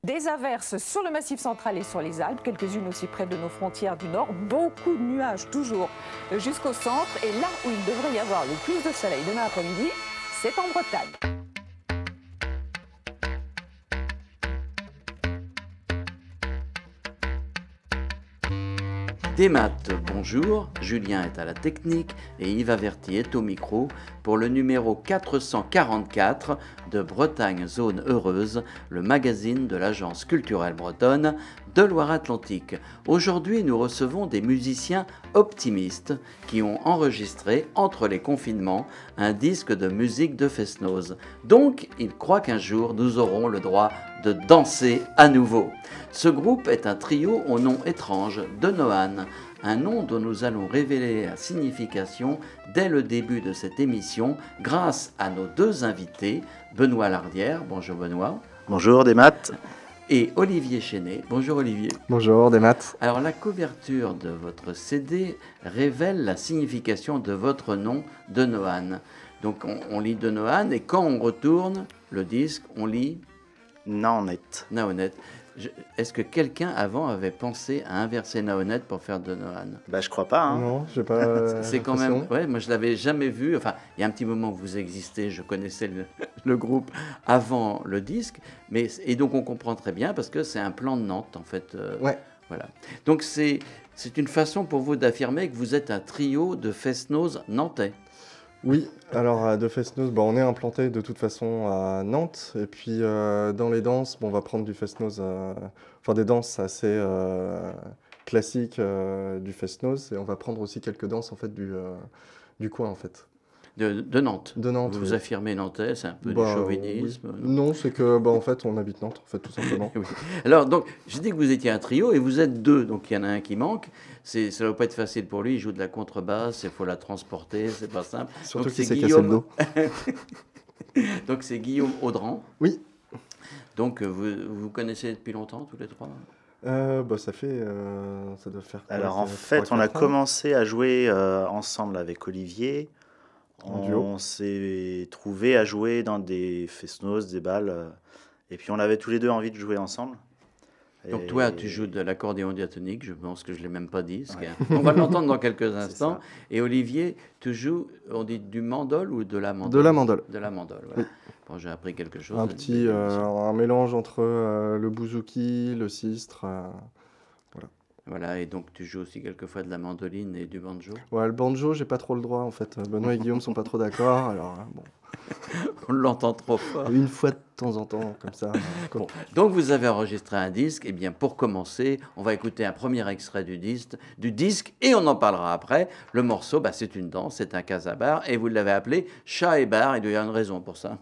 Des averses sur le Massif central et sur les Alpes, quelques-unes aussi près de nos frontières du nord. Beaucoup de nuages toujours jusqu'au centre. Et là où il devrait y avoir le plus de soleil demain après-midi, c'est en Bretagne. Des maths, bonjour, Julien est à la technique et Yves Averti est au micro pour le numéro 444 de Bretagne Zone Heureuse, le magazine de l'Agence culturelle bretonne de Loire-Atlantique. Aujourd'hui, nous recevons des musiciens optimistes qui ont enregistré, entre les confinements, un disque de musique de Fest-Noz. Donc, ils croient qu'un jour, nous aurons le droit de danser à nouveau. Ce groupe est un trio au nom étrange de Noan, un nom dont nous allons révéler la signification dès le début de cette émission grâce à nos deux invités, Benoît Lardière, bonjour Benoît. Bonjour des maths. Et Olivier Chenet, bonjour Olivier. Bonjour des maths. Alors la couverture de votre CD révèle la signification de votre nom de Noan. Donc on lit de Noan et quand on retourne le disque, on lit Naonet. Naonet. Est-ce que quelqu'un avant avait pensé à inverser Naonet pour faire de Noan? Je crois pas. Hein. Non, j'ai pas. C'est quand même. Ouais, moi je l'avais jamais vu. Enfin, il y a un petit moment où vous existez. Je connaissais le groupe avant le disque, et donc on comprend très bien parce que c'est un plan de Nantes en fait. Ouais. Voilà. Donc c'est une façon pour vous d'affirmer que vous êtes un trio de Fest-Noz nantais. Oui, alors de Fest-Noz, on est implanté de toute façon à Nantes. Et puis dans les danses, on va prendre du Fest-Noz, des danses assez classiques du Fest-Noz. Et on va prendre aussi quelques danses en fait du coin en fait. De Nantes. De Nantes. Vous oui. affirmez nantais, c'est un peu du chauvinisme. Oui. Non, c'est que en fait on habite Nantes en fait tout simplement. Oui. Alors donc j'ai dit que vous étiez un trio et vous êtes deux, donc il y en a un qui manque. Ça ne va pas être facile pour lui, il joue de la contrebasse, il faut la transporter, c'est pas simple. Surtout donc qu'il c'est s'est cassé le dos. Donc c'est Guillaume Audran. Oui. Donc vous connaissez depuis longtemps tous les trois? Ça doit faire. Alors quoi, en fait, on a commencé à jouer ensemble avec Olivier. On s'est trouvé à jouer dans des Fest-Noz, des balles. Et puis on avait tous les deux envie de jouer ensemble. Donc toi, tu joues de l'accordéon diatonique, je pense que je ne l'ai même pas dit. Ouais. On va l'entendre dans quelques instants. Et Olivier, tu joues, on dit du mandol ou de la mandole? De la mandole. De la mandole, voilà. Oui. Bon, j'ai appris quelque chose. Un mélange entre le bouzouki, le sistre. Voilà. Voilà, et donc tu joues aussi quelquefois de la mandoline et du banjo? Ouais, le banjo, j'ai pas trop le droit en fait. Benoît et Guillaume sont pas trop d'accord, alors bon. On l'entend trop fort. Une fois de temps en temps, comme ça. Bon, donc vous avez enregistré un disque, et bien pour commencer, on va écouter un premier extrait du disque et on en parlera après. Le morceau, c'est une danse, c'est un casabar, et vous l'avez appelé Chat et Bar, il doit y avoir une raison pour ça.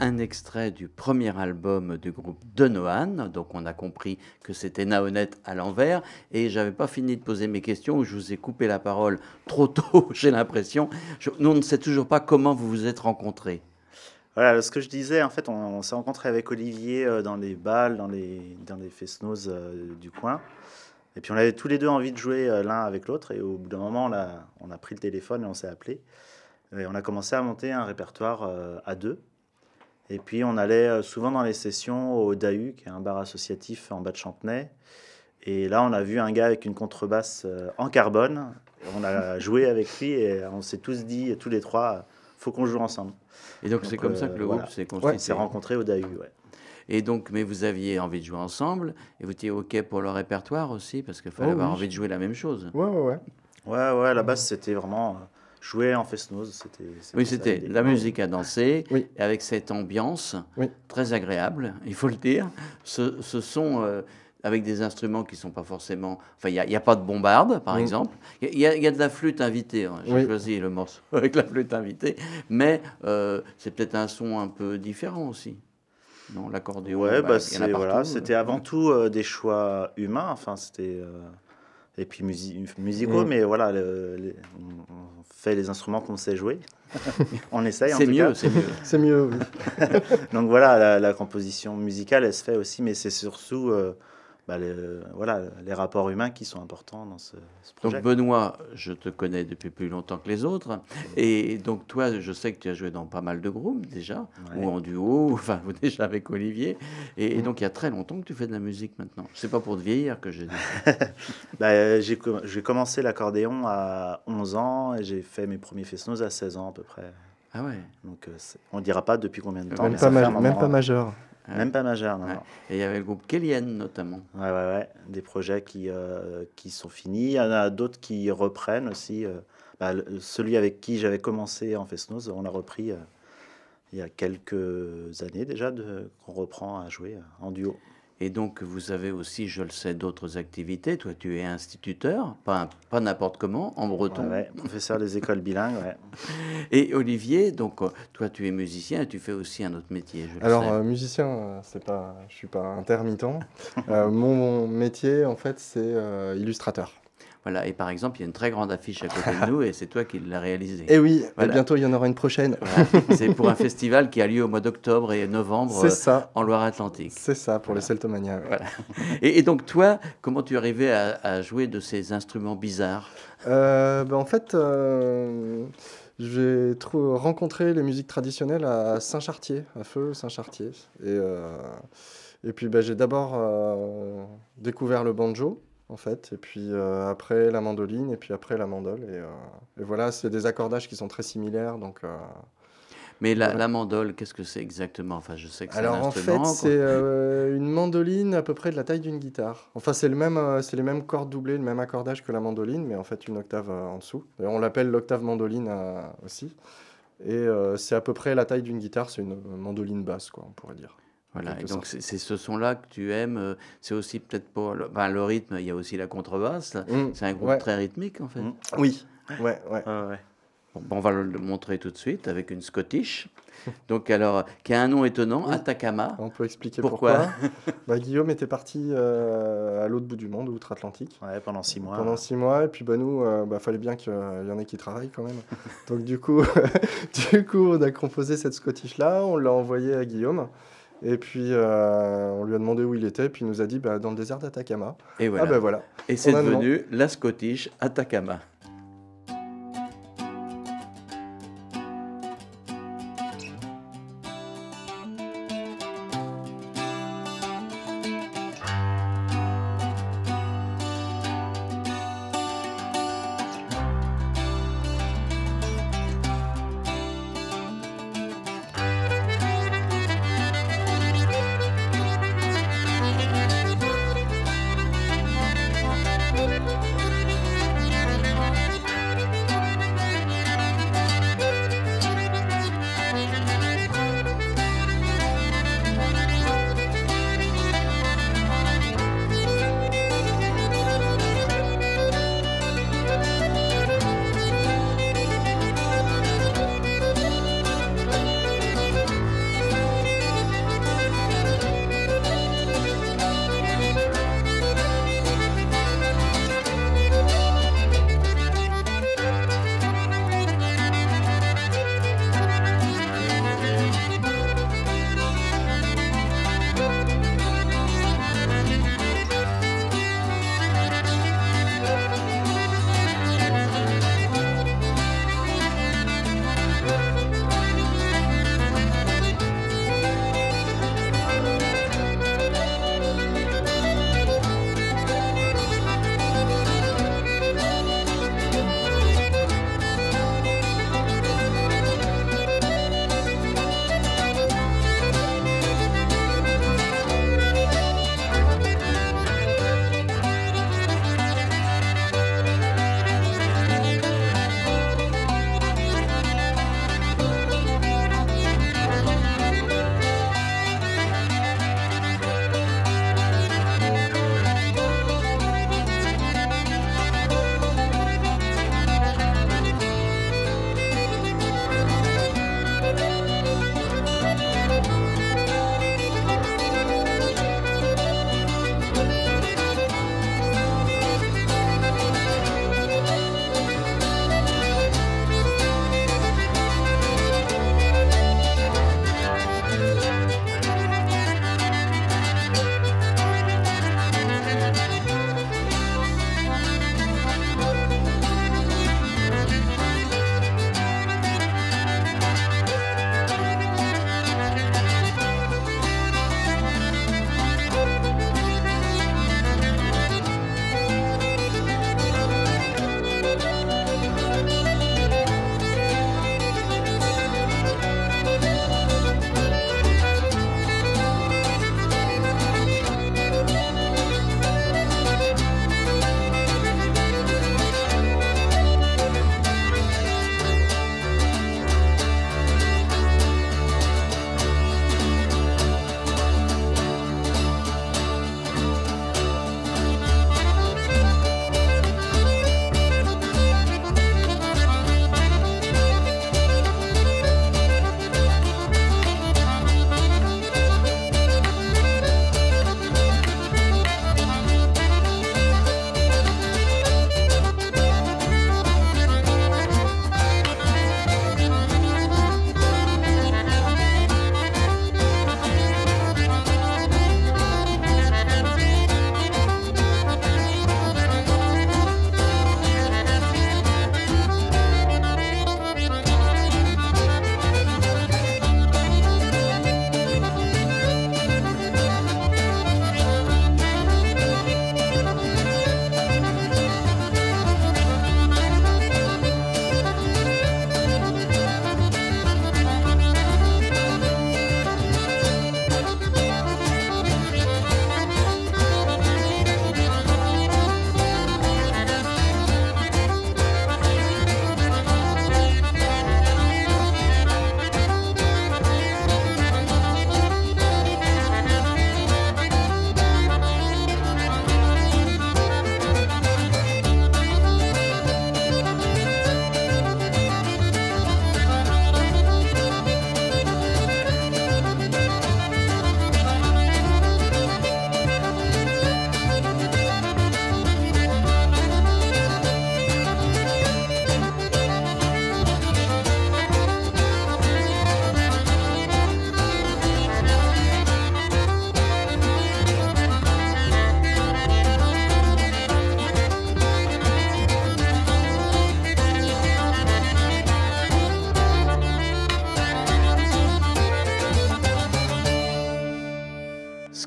un extrait du premier album du groupe de Noan. Donc on a compris que c'était Naonette à l'envers. Et j'avais pas fini de poser mes questions, où je vous ai coupé la parole trop tôt, j'ai l'impression. Nous, on ne sait toujours pas comment vous vous êtes rencontrés. Voilà, ce que je disais, en fait, on s'est rencontrés avec Olivier dans les balles, dans les fest-noz du coin. Et puis on avait tous les deux envie de jouer l'un avec l'autre. Et au bout d'un moment, on a pris le téléphone et on s'est appelé. Et on a commencé à monter un répertoire à deux. Et puis on allait souvent dans les sessions au Dahu, qui est un bar associatif en bas de Chantenay. Et là, on a vu un gars avec une contrebasse en carbone. On a joué avec lui et on s'est tous dit, tous les trois, faut qu'on joue ensemble. Et donc c'est comme ça que le groupe s'est constitué. On s'est rencontrés au Dahu, ouais. Et donc, mais vous aviez envie de jouer ensemble, et vous étiez OK pour le répertoire aussi, parce qu'il fallait avoir envie de jouer la même chose. Ouais. Ouais, à la base, c'était vraiment jouer en fest-noz. Oui, c'était la musique à danser, oui. Et avec cette ambiance très agréable, il faut le dire. Ce sont avec des instruments qui ne sont pas forcément... Enfin, il n'y a pas de bombarde, par exemple. Il y a de la flûte invitée. Hein. J'ai choisi le morceau avec la flûte invitée. Mais c'est peut-être un son un peu différent aussi. Non, l'accordéon, c'était avant tout des choix humains. Enfin, c'était... et puis musicaux, mais voilà, on fait les instruments qu'on sait jouer. On essaye, en tout cas. C'est mieux, oui. Donc voilà, la composition musicale, elle se fait aussi, mais c'est surtout les rapports humains qui sont importants dans ce projet. Donc Benoît, je te connais depuis plus longtemps que les autres. Et donc toi, je sais que tu as joué dans pas mal de groupes déjà, ou en duo, ou déjà avec Olivier. Et donc il y a très longtemps que tu fais de la musique maintenant. C'est pas pour te vieillir que j'ai dit. J'ai commencé l'accordéon à 11 ans et j'ai fait mes premiers fest-noz à 16 ans à peu près. Ah ouais. Donc on ne dira pas depuis combien de temps. Même pas majeur. Même pas majeur, non. Et il y avait le groupe Kélienne notamment. Ouais. Des projets qui sont finis. Il y en a d'autres qui reprennent aussi. Celui avec qui j'avais commencé en fest-noz, on l'a repris il y a quelques années déjà, qu'on reprend à jouer en duo. Et donc, vous avez aussi, je le sais, d'autres activités. Toi, tu es instituteur, pas n'importe comment, en breton. Ouais, professeur des écoles bilingues, ouais. Et Olivier, donc, toi, tu es musicien et tu fais aussi un autre métier, je le sais. Alors, musicien, je suis pas intermittent. Mon métier, en fait, c'est illustrateur. Voilà, et par exemple, il y a une très grande affiche à côté de nous et c'est toi qui l'as réalisée. Et oui, et bientôt il y en aura une prochaine. Voilà. C'est pour un festival qui a lieu au mois d'octobre et novembre en Loire-Atlantique. C'est ça, pour les Celtomania. Voilà. Et donc toi, comment tu arrivais à jouer de ces instruments bizarres ? En fait, j'ai rencontré les musiques traditionnelles à Saint-Chartier, à Feu Saint-Chartier. Et puis j'ai d'abord découvert le banjo. En fait, et puis après la mandoline, et puis après la mandole. Et voilà, c'est des accordages qui sont très similaires. Donc, mais la mandole, qu'est-ce que c'est exactement ? Enfin, je sais que c'est un instrument. Alors en fait, c'est une mandoline à peu près de la taille d'une guitare. Enfin, c'est les mêmes cordes doublées, le même accordage que la mandoline, mais en fait une octave en dessous. D'ailleurs, on l'appelle l'octave mandoline aussi. Et c'est à peu près la taille d'une guitare, c'est une mandoline basse, quoi, on pourrait dire. Voilà, et donc c'est ce son-là que tu aimes. C'est aussi peut-être pour le rythme, il y a aussi la contrebasse. C'est un groupe très rythmique, en fait. Oui, ouais. Bon, on va le montrer tout de suite avec une Scottish. Donc alors, qui a un nom étonnant, Atacama. On peut expliquer pourquoi. Guillaume était parti à l'autre bout du monde, outre-Atlantique. Ouais, pendant 6 mois. Pendant 6 mois, et puis nous, fallait bien qu'il y en ait qui travaillent quand même. Donc du coup, on a composé cette Scottish-là, on l'a envoyée à Guillaume. Et puis, on lui a demandé où il était, puis il nous a dit dans le désert d'Atacama. Et voilà. Voilà. Et c'est devenu la Scottish Atacama.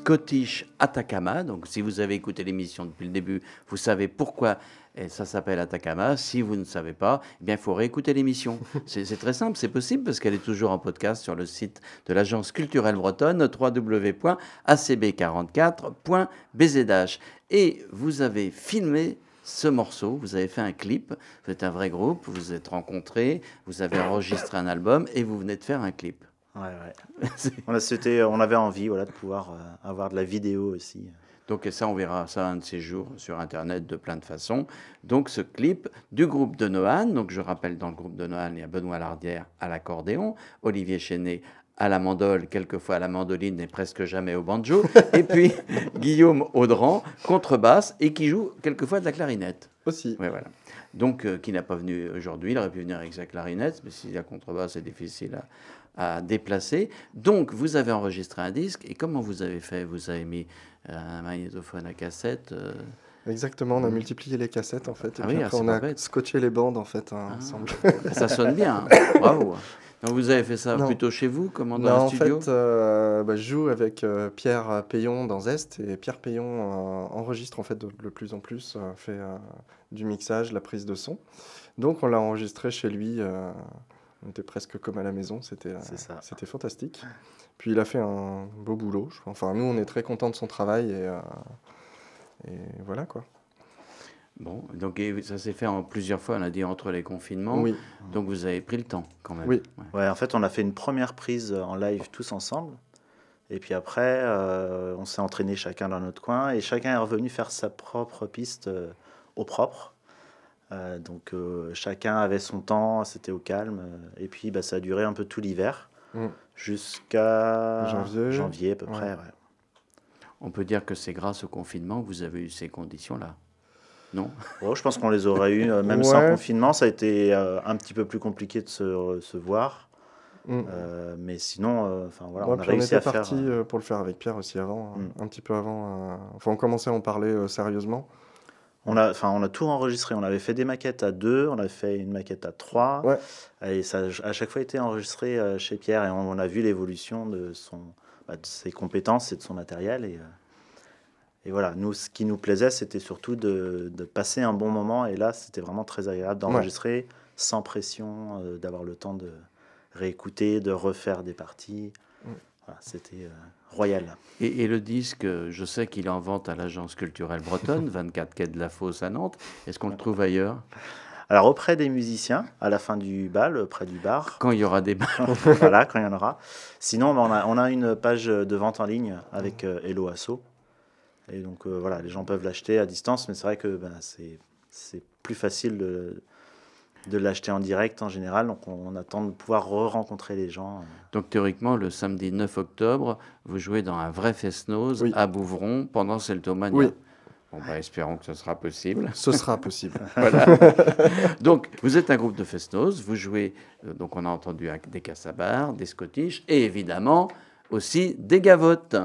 Scottish Atacama. Donc, si vous avez écouté l'émission depuis le début, vous savez pourquoi ça s'appelle Atacama. Si vous ne savez pas, eh bien, il faut réécouter l'émission. C'est très simple, c'est possible parce qu'elle est toujours en podcast sur le site de l'Agence culturelle bretonne, www.acb44.bzh. Et vous avez filmé ce morceau, vous avez fait un clip, vous êtes un vrai groupe, vous vous êtes rencontrés, vous avez enregistré un album et vous venez de faire un clip. Ouais. On avait envie de pouvoir avoir de la vidéo aussi. Donc ça, on verra ça un de ces jours sur Internet de plein de façons. Donc ce clip du groupe de Noan, donc je rappelle, dans le groupe de Noan, il y a Benoît Lardière à l'accordéon, Olivier Chenet à la mandole, quelquefois à la mandoline et presque jamais au banjo, et puis Guillaume Audran, contrebasse, et qui joue quelquefois de la clarinette. Aussi. Ouais, voilà. Donc, qui n'a pas venu aujourd'hui, il aurait pu venir avec sa clarinette, mais si la contrebasse, c'est difficile à déplacer. Donc, vous avez enregistré un disque, et comment vous avez fait? Vous avez mis un magnétophone à cassette Exactement, on a multiplié les cassettes en fait, et Ah puis oui, après c'est on pas a bête. scotché les bandes en fait ensemble. Ça sonne bien, bravo. Donc, vous avez fait ça Non. plutôt chez vous, comment dans Non, un en studio? fait, je joue avec Pierre Payon dans Zest, et Pierre Payon enregistre en fait de plus en plus, fait du mixage, la prise de son. Donc on l'a enregistré chez lui, on était presque comme à la maison, c'était fantastique. Puis il a fait un beau boulot, je crois. Enfin nous on est très contents de son travail, et voilà quoi. Bon, donc et ça s'est fait en plusieurs fois, on a dit entre les confinements. Oui. Donc vous avez pris le temps quand même. Oui. Ouais, en fait, on a fait une première prise en live tous ensemble. Et puis après, on s'est entraîné chacun dans notre coin. Et chacun est revenu faire sa propre piste au propre. Donc chacun avait son temps, c'était au calme. Et puis ça a duré un peu tout l'hiver. Jusqu'à janvier à peu près. Ouais. On peut dire que c'est grâce au confinement que vous avez eu ces conditions-là. Non? Je pense qu'on les aurait eu même sans confinement. Ça a été un petit peu plus compliqué de se voir. Mais sinon, on a réussi à faire... On était parti pour le faire avec Pierre aussi avant, un petit peu avant. On commençait à en parler sérieusement. On a tout enregistré. On avait fait des maquettes à 2, on avait fait une maquette à 3. Ouais. Et ça a à chaque fois été enregistré chez Pierre. Et on a vu l'évolution de ses compétences et de son matériel. Et voilà, nous, ce qui nous plaisait, c'était surtout de passer un bon moment. Et là, c'était vraiment très agréable d'enregistrer sans pression, d'avoir le temps de réécouter, de refaire des parties. Voilà, c'était royal. Et le disque, je sais qu'il est en vente à l'Agence culturelle bretonne, 24 quai de la Fosse à Nantes. Est-ce qu'on le trouve ailleurs? Alors, auprès des musiciens, à la fin du bal, près du bar. Quand il y aura des bals. Voilà, quand il y en aura. Sinon, on a une page de vente en ligne avec Hello Asso. Et donc, voilà, les gens peuvent l'acheter à distance, mais c'est vrai que c'est plus facile de l'acheter en direct en général. Donc, on attend de pouvoir rencontrer les gens. Donc, théoriquement, le samedi 9 octobre, vous jouez dans un vrai Fest-Noz à Bouvron pendant Celtomania. Oui. Bon, espérons que ce sera possible. Ce sera possible. Voilà. Donc, vous êtes un groupe de Fest-Noz, vous jouez, donc on a entendu des Cassabar, des Scottish, et évidemment aussi des Gavottes.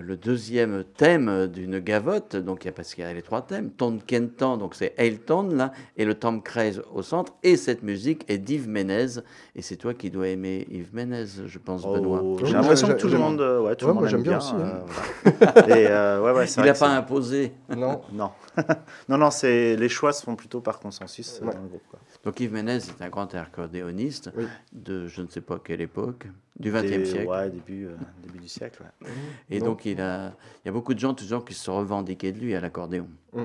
le deuxième thème d'une gavotte, donc parce qu'il y a les 3 thèmes, Ton Kentan, donc c'est Elton là, et le Tamkreis au centre, et cette musique est d'Yves Ménez, et c'est toi qui dois aimer Yves Ménez, je pense, Benoît. Oh, Oui, j'ai moi, l'impression que j'ai- tout le j'aime- monde, tout Ouais, le monde moi, j'aime aime bien bien. aussi, hein. Voilà. Et c'est Il vrai n'a que pas c'est- imposé. Non, Non, non, c'est les choix se font plutôt par consensus Ouais. dans le groupe, quoi. Donc Yves Ménez est un grand accordéoniste oui. de je ne sais pas quelle époque, du XXe siècle. Ouais, début du siècle. Ouais. Et Non. donc il y a beaucoup de gens toujours qui se revendiquaient de lui à l'accordéon. Mm.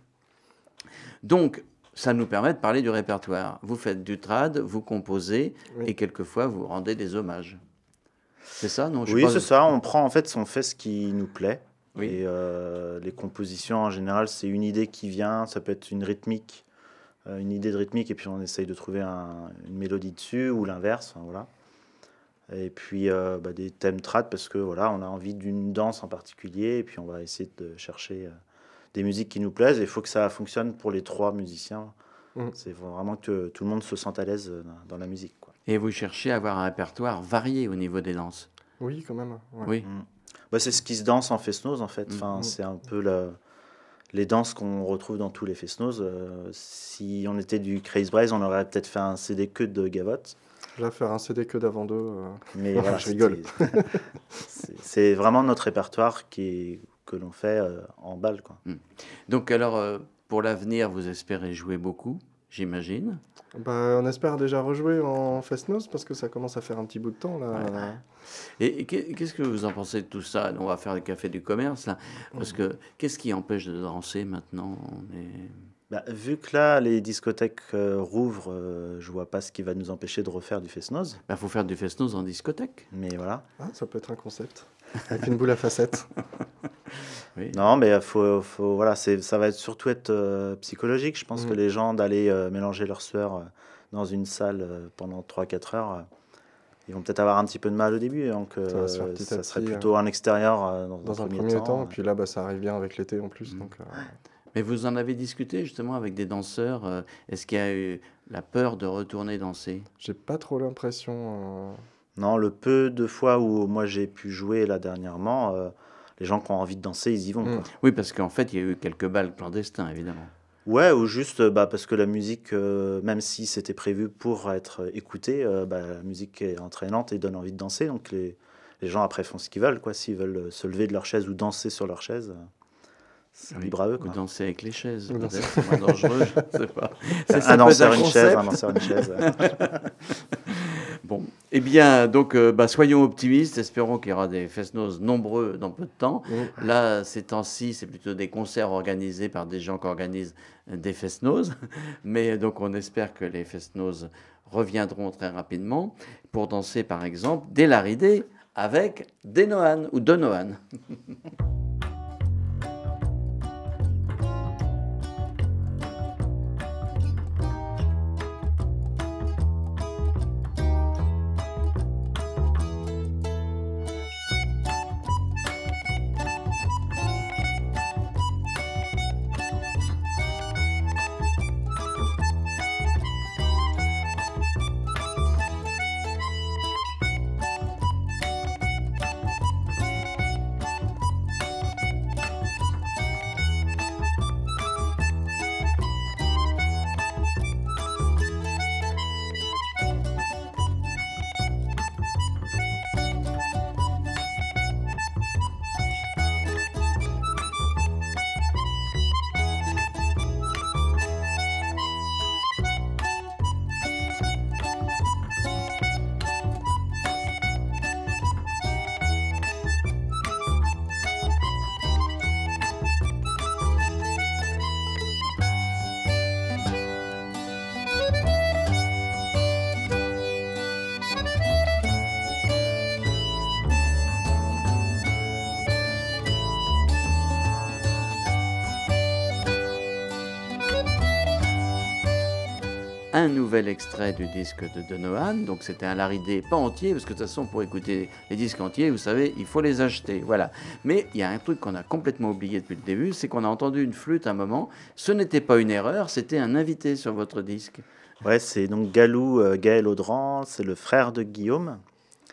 Donc ça nous permet de parler du répertoire. Vous faites du trad, vous composez Oui. et quelquefois vous rendez des hommages. C'est ça, non? Oui, c'est ça. On prend, en fait, on fait ce qui nous plaît. Oui. Et les compositions, en général, c'est une idée qui vient. Ça peut être une rythmique, une idée de rythmique, et puis on essaye de trouver une mélodie dessus ou l'inverse. Enfin, voilà. Et puis des thèmes trad parce que voilà, on a envie d'une danse en particulier, et puis on va essayer de chercher des musiques qui nous plaisent. Il faut que ça fonctionne pour les 3 musiciens. Mm. C'est vraiment que tout le monde se sente à l'aise dans la musique, quoi. Et vous cherchez à avoir un répertoire varié au niveau des danses. Oui, quand même. Ouais. Oui. C'est ce qui se danse en fest-noz, en fait. Enfin, Mhm. c'est un peu les danses qu'on retrouve dans tous les fest-noz. Si on était du Crazy Braze, on aurait peut-être fait un CD que de gavotte. Là, faire un CD que d'avant deux. Mais Je voilà, rigole. c'est vraiment notre répertoire que l'on fait en balle, quoi. Donc alors, pour l'avenir, vous espérez jouer beaucoup, j'imagine. Bah, on espère déjà rejouer en Fest-Noz parce que ça commence à faire un petit bout de temps là. Et qu'est-ce que vous en pensez de tout ça? On va faire le café du commerce, là. Parce que qu'est-ce qui empêche de danser maintenant? Vu que là, les discothèques rouvrent, je vois pas ce qui va nous empêcher de refaire du fest-noz. Faut faire du fest-noz en discothèque. Mais voilà. Ah, ça peut être un concept. Avec une boule à facettes. Oui. Non, mais voilà, ça va surtout être psychologique. Je pense que les gens, d'aller mélanger leur sueur dans une salle pendant 3-4 heures, ils vont peut-être avoir un petit peu de mal au début. Donc, Ça va se faire petit à ça serait petit, plutôt en extérieur Dans un premier temps. Et puis là, ça arrive bien avec l'été en plus. Donc, Mais vous en avez discuté justement avec des danseurs. Est-ce qu'il y a eu la peur de retourner danser? j'ai pas trop l'impression. Non, le peu de fois où moi j'ai pu jouer là dernièrement, les gens qui ont envie de danser, ils y vont, quoi. Oui, parce qu'en fait, il y a eu quelques balles clandestins, évidemment. Ouais, ou juste parce que la musique, même si c'était prévu pour être écoutée, la musique est entraînante et donne envie de danser. Donc les gens après font ce qu'ils veulent, quoi. S'ils veulent se lever de leur chaise ou danser sur leur chaise, c'est libre à eux, Ou quoi. danser avec les chaises, Ou peut-être, danser. c'est moins dangereux, je ne sais pas. Ça Un peut être danseur, un une chaise, concept. un danseur, une chaise. Bon, eh bien, donc, soyons optimistes, espérons qu'il y aura des fest-noz nombreux dans peu de temps. Là, ces temps-ci, c'est plutôt des concerts organisés par des gens qui organisent des fest-noz. Mais donc, on espère que les fest-noz reviendront très rapidement pour danser, par exemple, dès l'arrivée avec Denohan ou Donohan. Un nouvel extrait du disque de Donohan, donc c'était un Laridé pas entier, parce que de toute façon pour écouter les disques entiers, vous savez, il faut les acheter, voilà. Mais il y a un truc qu'on a complètement oublié depuis le début, c'est qu'on a entendu une flûte à un moment, ce n'était pas une erreur, c'était un invité sur votre disque. Ouais, c'est donc Gaël Audran, c'est le frère de Guillaume.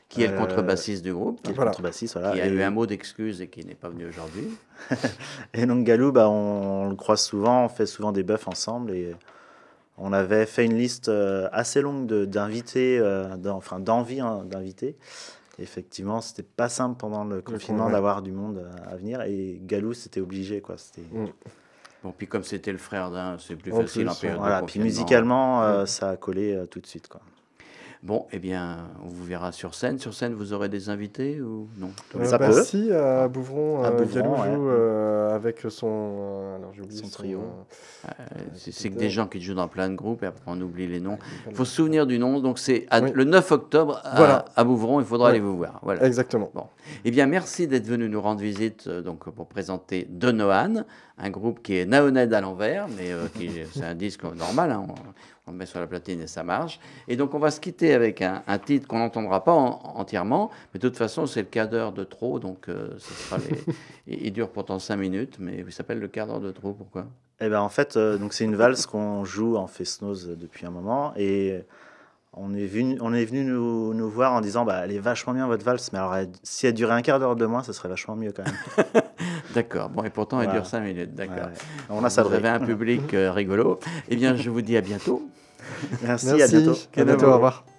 qui est le contrebassiste du groupe, qui est le Voilà. contrebassiste, voilà. qui a Et- eu un mot d'excuse et qui n'est pas venu aujourd'hui. Et donc Galou, on le croise souvent, on fait souvent des buffs ensemble et on avait fait une liste assez longue d'invités, d'envie d'invités. Effectivement, c'était pas simple pendant le confinement ouais. d'avoir du monde à venir et Galou, c'était obligé quoi. C'était Bon, puis comme c'était le frère d'un, c'est plus En facile plus, en période voilà. de Puis confinement. musicalement, ça a collé tout de suite quoi. Bon, eh bien, on vous verra sur scène. Sur scène, vous aurez des invités ou non? Ça peut. Si, à Bouvron, À Bouvron, Galou ouais. joue avec son... alors j'ai oublié Son trio. C'est que des gens qui jouent dans plein de groupes et après on oublie les noms. Il faut Bon. se souvenir du nom. Donc c'est Oui. le 9 octobre Voilà. à Bouvron. Il faudra Ouais. aller vous voir. Voilà. Exactement. Bon. Eh bien, merci d'être venu nous rendre visite donc, pour présenter Donohan, un groupe qui est Naoned à l'envers, mais c'est un disque normal. Hein, on le met sur la platine et ça marche. Et donc, on va se quitter avec un titre qu'on n'entendra pas entièrement, mais de toute façon, c'est le quart d'heure de trop, donc ce sera il dure pourtant 5 minutes, mais il s'appelle le quart d'heure de trop. Pourquoi? Eh ben en fait, donc c'est une valse qu'on joue en Fest-Noz depuis un moment et on est venu nous voir en disant bah elle est vachement bien votre valse, mais alors si elle durait un quart d'heure de moins, ça serait vachement mieux quand même. D'accord. Bon, et pourtant, il Voilà. dure 5 minutes. D'accord. Ouais, ouais. On a ça. Vous avez un public rigolo. Eh bien, je vous dis à bientôt. Merci, à bientôt. À bientôt, au revoir.